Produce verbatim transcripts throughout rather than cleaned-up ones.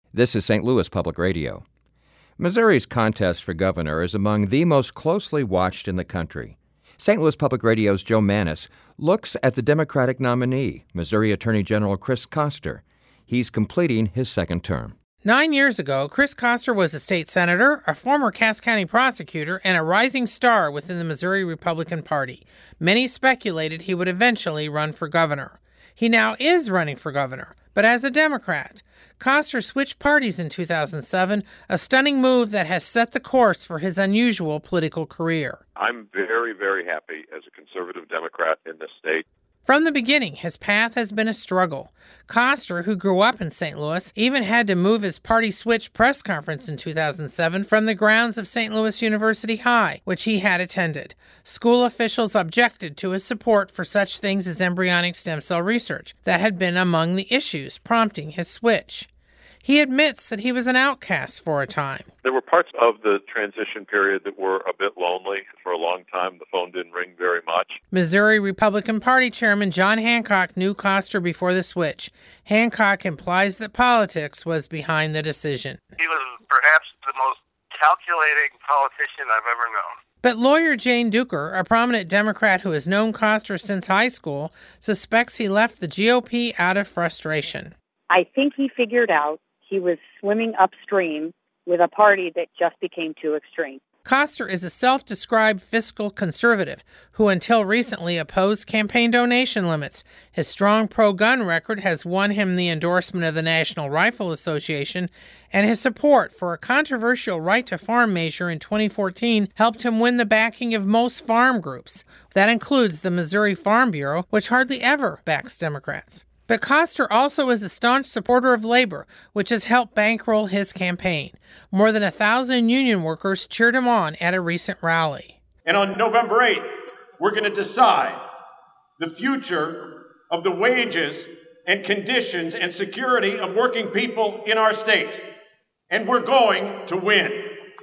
This is Saint Louis Public Radio. Missouri's contest for governor is among the most closely watched in the country. Saint Louis Public Radio's Joe Mannies looks at the Democratic nominee, Missouri Attorney General Chris Koster. He's completing his second term. Nine years ago, Chris Koster was a state senator, a former Cass County prosecutor, and a rising star within the Missouri Republican Party. Many speculated he would eventually run for governor. He now is running for governor, but as a Democrat. Koster switched parties in two thousand seven, a stunning move that has set the course for his unusual political career. I'm very, very happy as a conservative Democrat in this state. From the beginning, his path has been a struggle. Koster, who grew up in Saint Louis, even had to move his party switch press conference in two thousand seven from the grounds of Saint Louis University High, which he had attended. School officials objected to his support for such things as embryonic stem cell research that had been among the issues prompting his switch. He admits that he was an outcast for a time. There were parts of the transition period that were a bit lonely. For a long time, the phone didn't ring very much. Missouri Republican Party Chairman John Hancock knew Koster before the switch. Hancock implies that politics was behind the decision. He was perhaps the most calculating politician I've ever known. But lawyer Jane Duker, a prominent Democrat who has known Koster since high school, suspects he left the G O P out of frustration. I think he figured out he was swimming upstream with a party that just became too extreme. Koster is a self-described fiscal conservative who until recently opposed campaign donation limits. His strong pro-gun record has won him the endorsement of the National Rifle Association, and his support for a controversial right-to-farm measure in twenty fourteen helped him win the backing of most farm groups. That includes the Missouri Farm Bureau, which hardly ever backs Democrats. But Koster also is a staunch supporter of labor, which has helped bankroll his campaign. More than a thousand union workers cheered him on at a recent rally. And on November eighth, we're going to decide the future of the wages and conditions and security of working people in our state. And we're going to win.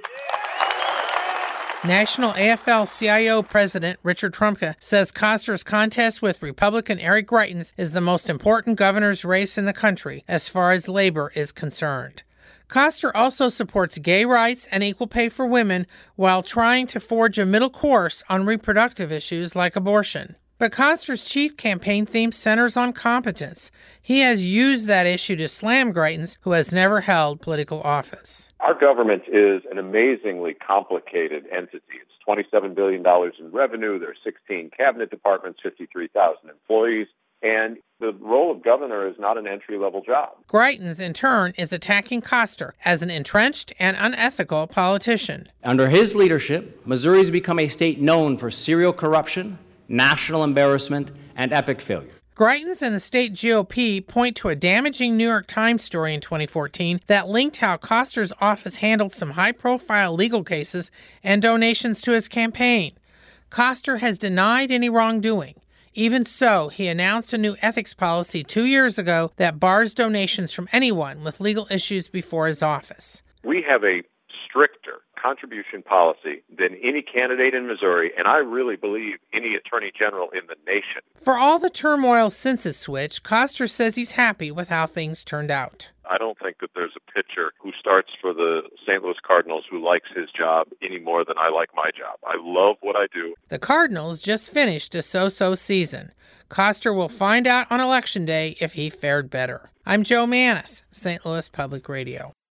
National A F L C I O President Richard Trumka says Koster's contest with Republican Eric Greitens is the most important governor's race in the country as far as labor is concerned. Koster also supports gay rights and equal pay for women while trying to forge a middle course on reproductive issues like abortion. But Koster's chief campaign theme centers on competence. He has used that issue to slam Greitens, who has never held political office. Our government is an amazingly complicated entity. It's twenty-seven billion dollars in revenue. There are sixteen cabinet departments, fifty-three thousand employees. And the role of governor is not an entry-level job. Greitens, in turn, is attacking Koster as an entrenched and unethical politician. Under his leadership, Missouri has become a state known for serial corruption, national embarrassment, and epic failure. Greitens and the state G O P point to a damaging New York Times story in twenty fourteen that linked how Koster's office handled some high-profile legal cases and donations to his campaign. Koster has denied any wrongdoing. Even so, he announced a new ethics policy two years ago that bars donations from anyone with legal issues before his office. We have a stricter contribution policy than any candidate in Missouri, and I really believe any attorney general in the nation. For all the turmoil since his switch, Koster says he's happy with how things turned out. I don't think that there's a pitcher who starts for the Saint Louis Cardinals who likes his job any more than I like my job. I love what I do. The Cardinals just finished a so-so season. Koster will find out on Election Day if he fared better. I'm Joe Mannies, Saint Louis Public Radio.